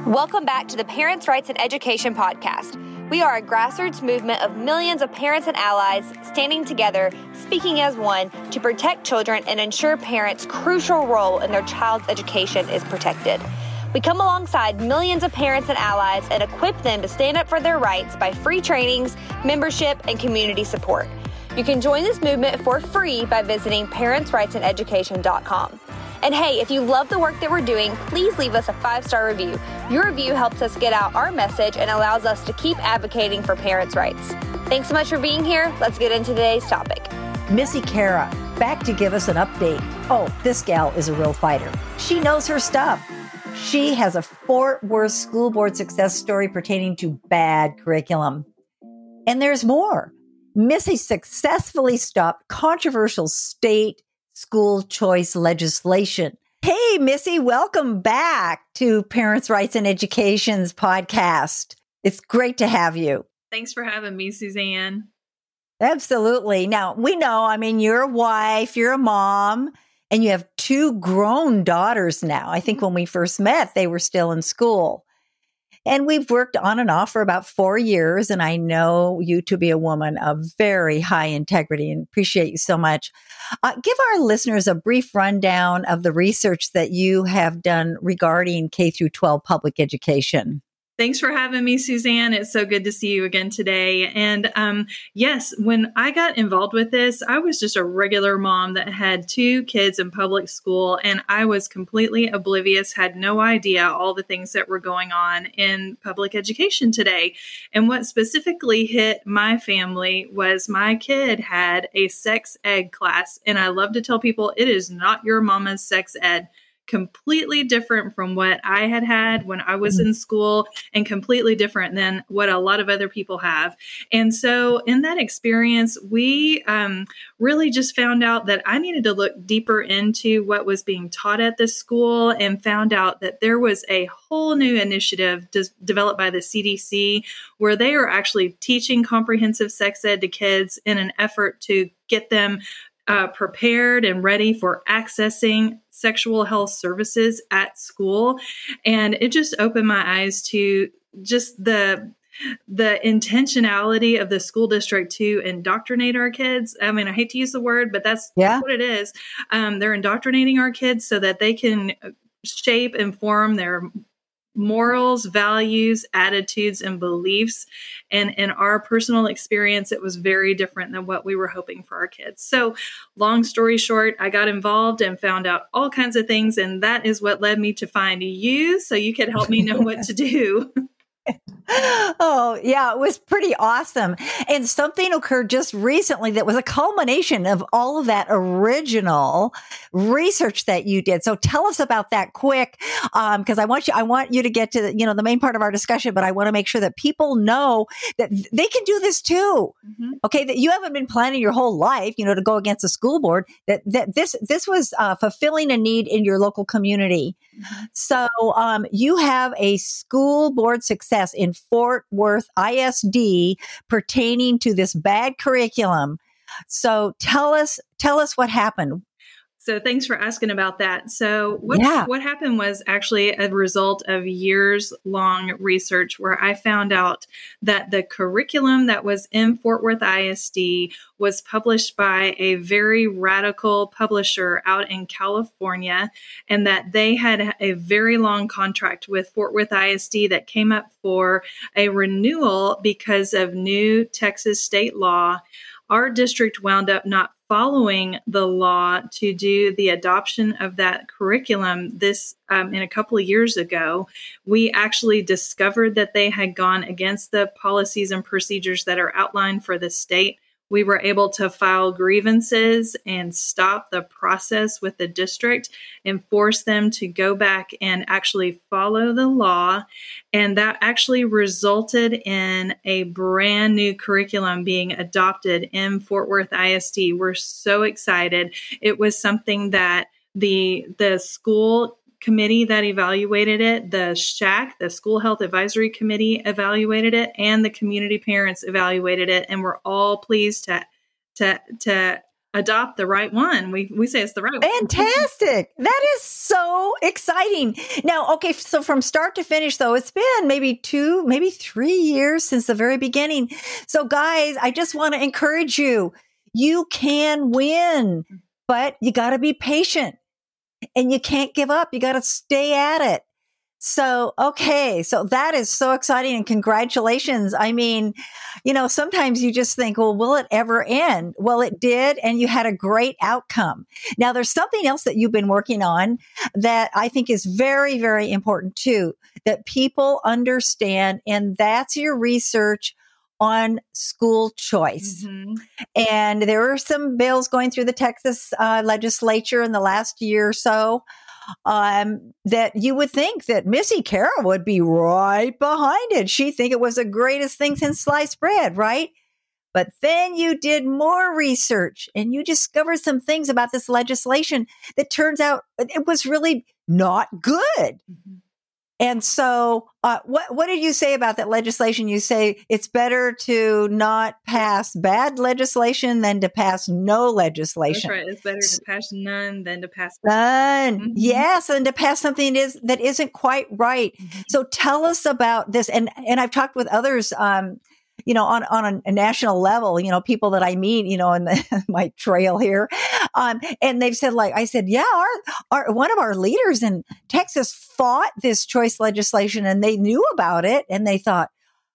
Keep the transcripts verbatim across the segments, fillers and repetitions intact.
Welcome back to the Parents' Rights in Education podcast. We are a grassroots movement of millions of parents and allies standing together, speaking as one to protect children and ensure parents' crucial role in their child's education is protected. We come alongside millions of parents and allies and equip them to stand up for their rights by free trainings, membership, and community support. You can join this movement for free by visiting parents rights in education dot com. And hey, if you love the work that we're doing, please leave us a five-star review. Your review helps us get out our message and allows us to keep advocating for parents' rights. Thanks so much for being here. Let's get into today's topic. Missy Cara, back to give us an update. Oh, this gal is a real fighter. She knows her stuff. She has a Fort Worth school board success story pertaining to bad curriculum. And there's more. Missy successfully stopped controversial state school choice legislation. Hey, Missy, welcome back to Parents' Rights in Education's podcast. It's great to have you. Thanks for having me, Suzanne. Absolutely. Now, we know, I mean, you're a wife, you're a mom, and you have two grown daughters now. I think when we first met, they were still in school. And we've worked on and off for about four years, and I know you to be a woman of very high integrity and appreciate you so much. Uh, give our listeners a brief rundown of the research that you have done regarding K through twelve public education. Thanks for having me, Suzanne. It's so good to see you again today. And um, yes, when I got involved with this, I was just a regular mom that had two kids in public school, and I was completely oblivious, had no idea all the things that were going on in public education today. And what specifically hit my family was my kid had a sex ed class. And I love to tell people it is not your mama's sex ed. Completely different from what I had had when I was in school and completely different than what a lot of other people have. And so in that experience, we um, really just found out that I needed to look deeper into what was being taught at this school and found out that there was a whole new initiative des- developed by the C D C where they are actually teaching comprehensive sex ed to kids in an effort to get them Uh, prepared and ready for accessing sexual health services at school. And it just opened my eyes to just the the intentionality of the school district to indoctrinate our kids. I mean, I hate to use the word, but that's yeah. what it is. Um, they're indoctrinating our kids so that they can shape and form their morals, values, attitudes, and beliefs. And in our personal experience, it was very different than what we were hoping for our kids. So long story short, I got involved and found out all kinds of things. And that is what led me to find you so you could help me know what to do. Oh, yeah, it was pretty awesome. And something occurred just recently that was a culmination of all of that original research that you did. So tell us about that quick, um, because I want you, I want you to get to the, you know, the main part of our discussion, but I want to make sure that people know that they can do this too. Mm-hmm. Okay, that you haven't been planning your whole life, you know, to go against the school board. That that this this was uh, fulfilling a need in your local community. Mm-hmm. So um, you have a school board success in Fort Worth I S D pertaining to this bad curriculum. So tell us, tell us what happened. So thanks for asking about that. So what, yeah. what happened was actually a result of years long research where I found out that the curriculum that was in Fort Worth I S D was published by a very radical publisher out in California, and that they had a very long contract with Fort Worth I S D that came up for a renewal because of new Texas state law. Our district wound up not following the law to do the adoption of that curriculum this um, in a couple of years ago. We actually discovered that they had gone against the policies and procedures that are outlined for the state. We were able to file grievances and stop the process with the district and force them to go back and actually follow the law. And that actually resulted in a brand new curriculum being adopted in Fort Worth I S D. We're so excited. It was something that the the school committee that evaluated it, the S H A C, the School Health Advisory Committee evaluated it, and the community parents evaluated it, and we're all pleased to to to adopt the right one. We we say it's the right one. Fantastic. That is so exciting. Now, okay, so from start to finish, though, it's been maybe two, maybe three years since the very beginning. So, guys, I just want to encourage you. You can win, but you got to be patient and you can't give up. You got to stay at it. So, okay. So that is so exciting and congratulations. I mean, you know, sometimes you just think, well, will it ever end? Well, it did. And you had a great outcome. Now there's something else that you've been working on that I think is very, very important too, that people understand. And that's your research on school choice. Mm-hmm. And there are some bills going through the Texas uh, legislature in the last year or so. Um, that you would think that Missy Carroll would be right behind it. She'd think it was the greatest thing since sliced bread, right? But then you did more research and you discovered some things about this legislation that turns out it was really not good. Mm-hmm. And so, uh, what what did you say about that legislation? You say it's better to not pass bad legislation than to pass no legislation. That's right. It's better to pass none than to pass none. Mm-hmm. Yes, and to pass something that is that isn't quite right. Mm-hmm. So tell us about this. And and I've talked with others. Um, you know, on, on a national level, you know, people that I meet, you know, in the, my trail here. Um, and they've said, like, I said, yeah, our, our, one of our leaders in Texas fought this choice legislation and they knew about it. And they thought,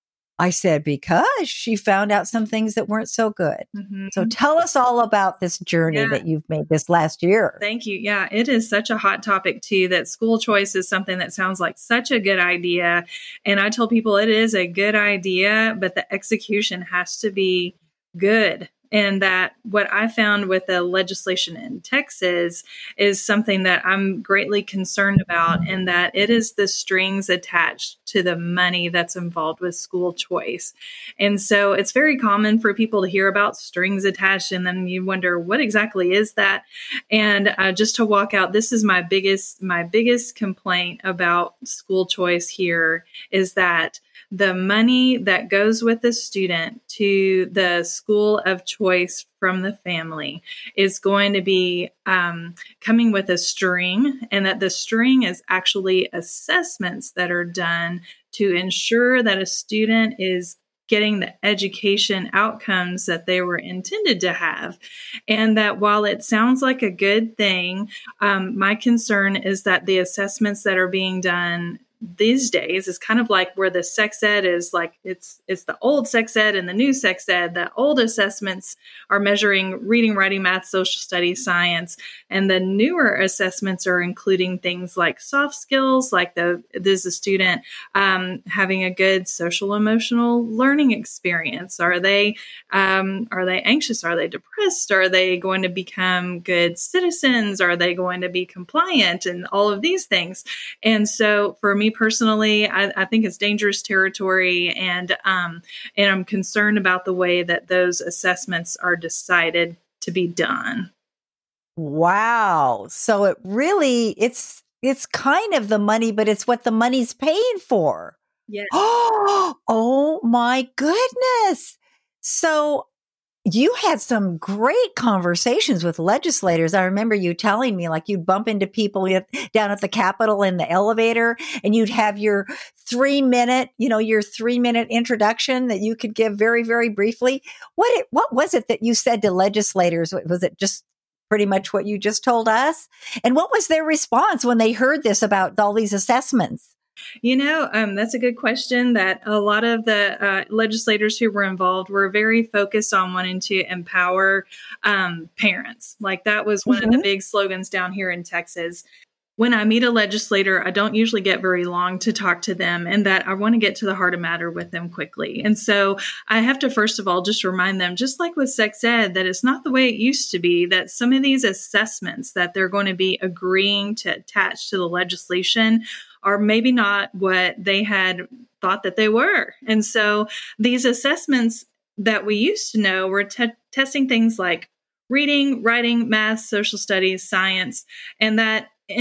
I said, because she found out some things that weren't so good. Mm-hmm. So tell us all about this journey yeah. that you've made this last year. Thank you. Yeah, it is such a hot topic too, that school choice is something that sounds like such a good idea. And I tell people it is a good idea, but the execution has to be good. And that what I found with the legislation in Texas is something that I'm greatly concerned about, and that it is the strings attached to the money that's involved with school choice. And so it's very common for people to hear about strings attached, and then you wonder, what exactly is that? And uh, just to walk out, this is my biggest, my biggest complaint about school choice here is that the money that goes with the student to the school of choice from the family is going to be um, coming with a string, and that the string is actually assessments that are done to ensure that a student is getting the education outcomes that they were intended to have. And that while it sounds like a good thing, um, my concern is that the assessments that are being done these days is kind of like where the sex ed is like, it's it's the old sex ed and the new sex ed. The old assessments are measuring reading, writing, math, social studies, science, and the newer assessments are including things like soft skills, like the is the student um, having a good social emotional learning experience? Are they um, are they anxious? Are they depressed? Are they going to become good citizens? Are they going to be compliant? And all of these things. And so for me personally, I, I think it's dangerous territory, and um, and I'm concerned about the way that those assessments are decided to be done. Wow! So it really it's it's kind of the money, but it's what the money's paying for. Yes. Oh my goodness! So you had some great conversations with legislators. I remember you telling me, like, you'd bump into people down at the Capitol in the elevator, and you'd have your three minute, you know, your three minute introduction that you could give very, very briefly. What it, what was it that you said to legislators? Was it just pretty much what you just told us? And what was their response when they heard this about all these assessments? You know, um, that's a good question. That a lot of the uh, legislators who were involved were very focused on wanting to empower um, parents. Like that was one mm-hmm. of the big slogans down here in Texas. When I meet a legislator, I don't usually get very long to talk to them, and that I want to get to the heart of matter with them quickly. And so I have to, first of all, just remind them, just like with sex ed, that it's not the way it used to be, that some of these assessments that they're going to be agreeing to attach to the legislation are maybe not what they had thought that they were. And so these assessments that we used to know were te- testing things like reading, writing, math, social studies, science, and that in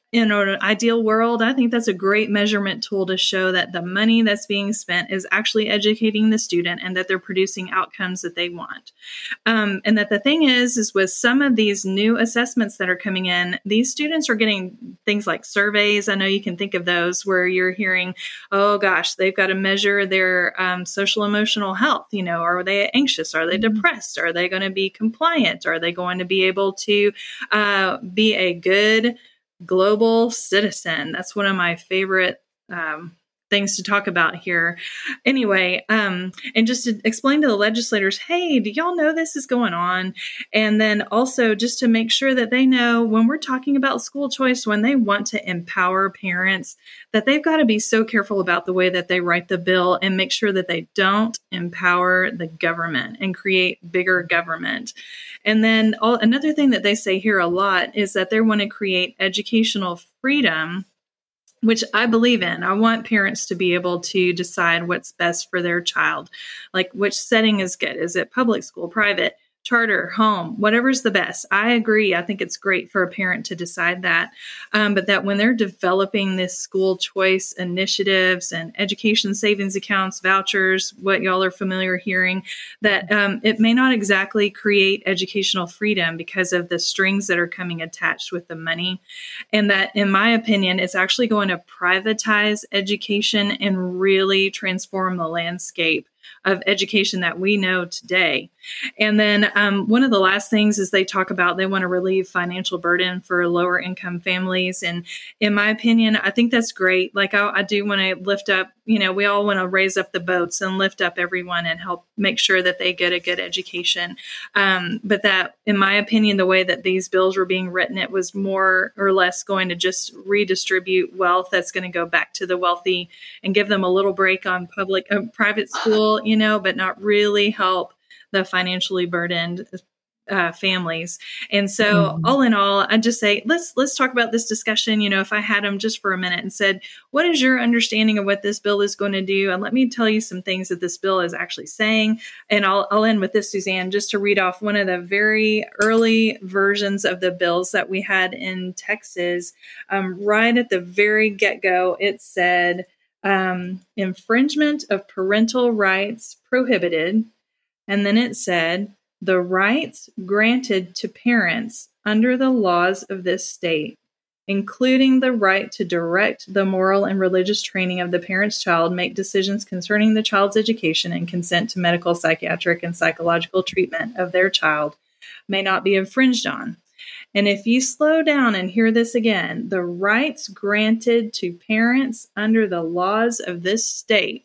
in an ideal world, I think that's a great measurement tool to show that the money that's being spent is actually educating the student and that they're producing outcomes that they want. Um, and that the thing is, is with some of these new assessments that are coming in, these students are getting things like surveys. I know you can think of those where you're hearing, oh gosh, they've got to measure their um, social emotional health. You know, are they anxious? Are they depressed? Are they going to be compliant? Are they going to be able to uh, be a good global citizen? That's one of my favorite um, things to talk about here. Anyway, um, and just to explain to the legislators, hey, do y'all know this is going on? And then also just to make sure that they know when we're talking about school choice, when they want to empower parents, that they've got to be so careful about the way that they write the bill and make sure that they don't empower the government and create bigger government. And then all, another thing that they say here a lot is that they want to create educational freedom, which I believe in. I want parents to be able to decide what's best for their child, like which setting is good. Is it public school, private, charter, home, whatever's the best? I agree. I think it's great for a parent to decide that. Um, but that when they're developing this school choice initiatives and education savings accounts, vouchers, what y'all are familiar hearing, that um, it may not exactly create educational freedom because of the strings that are coming attached with the money. And that, in my opinion, it's actually going to privatize education and really transform the landscape of education that we know today. And then um, one of the last things is they talk about they want to relieve financial burden for lower income families. And in my opinion, I think that's great. Like I, I do want to lift up, you know, we all want to raise up the boats and lift up everyone and help make sure that they get a good education. Um, but that, in my opinion, the way that these bills were being written, it was more or less going to just redistribute wealth that's going to go back to the wealthy and give them a little break on public, uh, private school, you know, but not really help the financially burdened uh, families. And so mm-hmm. all in all, I'd just say, let's, let's talk about this discussion. You know, if I had them just for a minute and said, what is your understanding of what this bill is going to do? And let me tell you some things that this bill is actually saying. And I'll, I'll end with this, Suzanne, just to read off one of the very early versions of the bills that we had in Texas. Um, right at the very get-go, it said, um, infringement of parental rights prohibited. And then it said, the rights granted to parents under the laws of this state, including the right to direct the moral and religious training of the parent's child, make decisions concerning the child's education, and consent to medical, psychiatric, and psychological treatment of their child, may not be infringed on. And if you slow down and hear this again, the rights granted to parents under the laws of this state.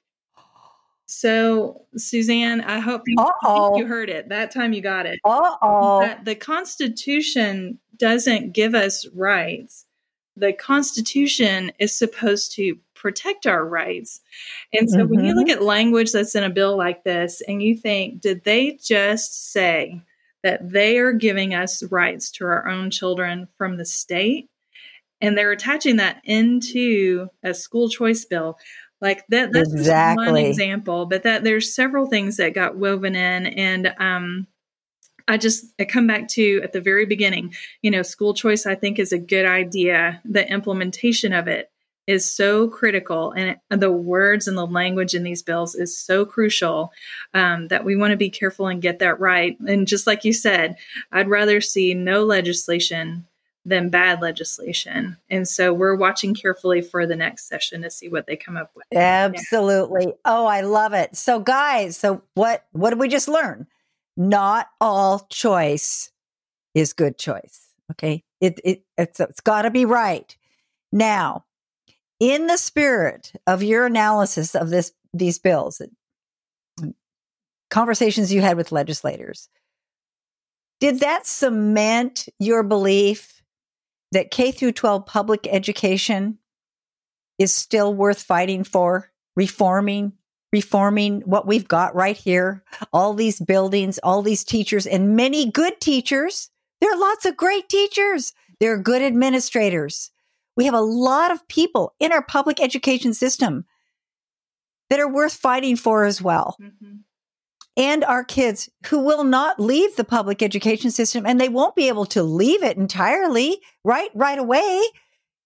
So, Suzanne, I hope you, I think you heard it. That time you got it. Uh-oh. That the Constitution doesn't give us rights. The Constitution is supposed to protect our rights. And so mm-hmm. when you look at language that's in a bill like this and you think, did they just say that they are giving us rights to our own children from the state? And they're attaching that into a school choice bill. Like that, that's exactly. just one example, but that there's several things that got woven in. And um, I just, I come back to at the very beginning, you know, school choice, I think is a good idea. The implementation of it is so critical. And it, the words and the language in these bills is so crucial um, that we want to be careful and get that right. And just like you said, I'd rather see no legislation than bad legislation. And so we're watching carefully for the next session to see what they come up with. Absolutely. Yeah. Oh, I love it. So guys, so what, what did we just learn? Not all choice is good choice. Okay. It, it, it's, it's gotta be right. Now, in the spirit of your analysis of this, these bills, conversations you had with legislators, did that cement your belief that K through twelve public education is still worth fighting for, reforming, reforming what we've got right here, all these buildings, all these teachers, and many good teachers? There are lots of great teachers. There are good administrators. We have a lot of people in our public education system that are worth fighting for as well. Mm-hmm. And our kids who will not leave the public education system, and they won't be able to leave it entirely right, right away.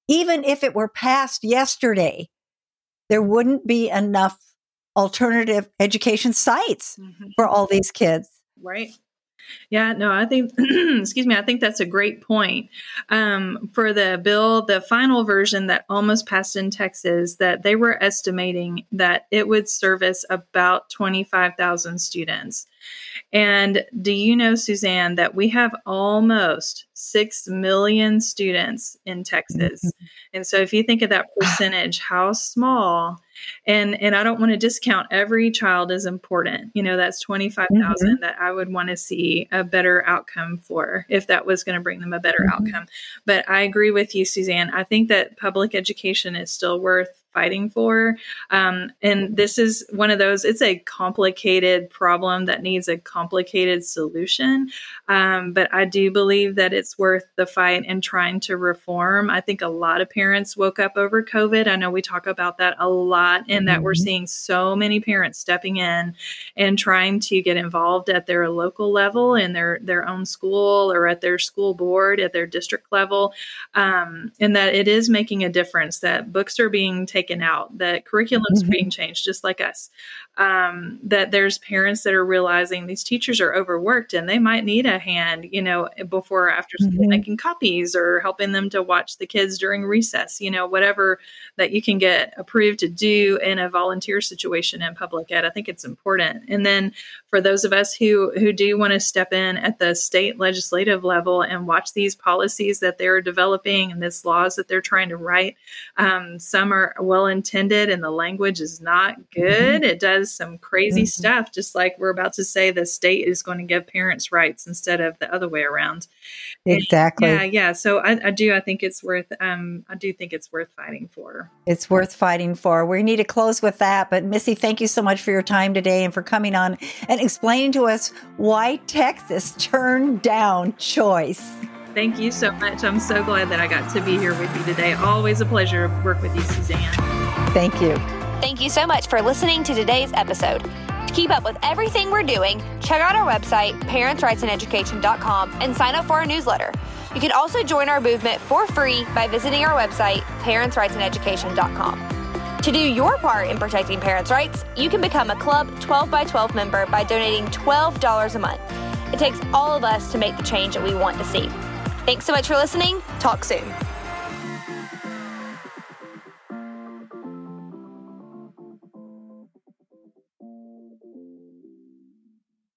even if it were passed yesterday, there wouldn't be enough alternative education sites mm-hmm. for all these kids. Right. Yeah, no, I think, excuse me, I think that's a great point. Um, for the bill, the final version that almost passed in Texas, that they were estimating that it would service about twenty-five thousand students. And do you know, Suzanne, that we have almost six million students in Texas? Mm-hmm. And so if you think of that percentage, how small, and, and I don't want to discount every child is important. You know, that's twenty-five thousand mm-hmm. that I would want to see a better outcome for if that was going to bring them a better mm-hmm. outcome. But I agree with you, Suzanne. I think that public education is still worth fighting for. Um, and this is one of those, it's a complicated problem that needs a complicated solution. Um, but I do believe that it's worth the fight and trying to reform. I think a lot of parents woke up over COVID. I know we talk about that a lot, and mm-hmm. that we're seeing so many parents stepping in and trying to get involved at their local level in their, their own school or at their school board, at their district level. Um, and that it is making a difference, that books are being taken taken out, that curriculum's mm-hmm. being changed, just like us, um, that there's parents that are realizing these teachers are overworked and they might need a hand, you know, before or after school mm-hmm. making copies or helping them to watch the kids during recess, you know, whatever that you can get approved to do in a volunteer situation in public ed. I think it's important. And then for those of us who, who do want to step in at the state legislative level and watch these policies that they're developing and these laws that they're trying to write, um, some are well-intended and the language is not good. It does some crazy mm-hmm. stuff, just like we're about to say the state is going to give parents rights instead of the other way around. Exactly. And yeah, yeah. So I, I do. I think it's worth. Um, I do think it's worth fighting for. It's worth fighting for. We need to close with that. But Missy, thank you so much for your time today and for coming on and explaining to us why Texas turned down choice. Thank you so much. I'm so glad that I got to be here with you today. Always a pleasure to work with you, Suzanne. Thank you. Thank you so much for listening to today's episode. To keep up with everything we're doing, check out our website, parents rights in education dot com, and sign up for our newsletter. You can also join our movement for free by visiting our website, parents rights in education dot com. To do your part in protecting parents' rights, you can become a Club twelve by twelve member by donating twelve dollars a month. It takes all of us to make the change that we want to see. Thanks so much for listening. Talk soon.